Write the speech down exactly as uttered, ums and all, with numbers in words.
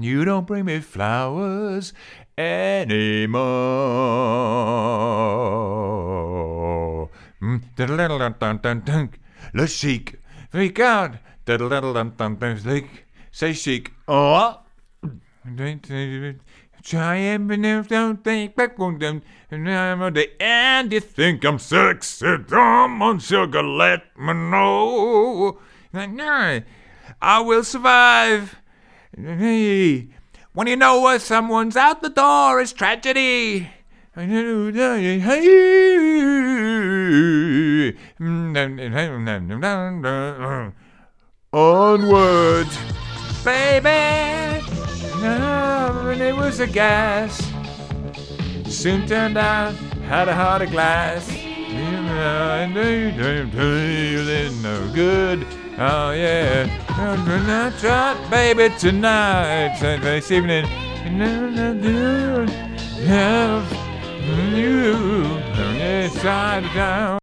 You don't bring me flowers anymore. Let's chic. Freak out. Say chic. Oh. Try and don't think back on them. And you think I'm sexy, dumb on sugar, let me know. I will survive. Hey, when you know uh, someone's out the door, it's tragedy. Onward, baby. No, it was a gas. Soon turned out, had a heart of glass. No good. Oh yeah, not shot, baby, tonight, this evening. Have you inside down.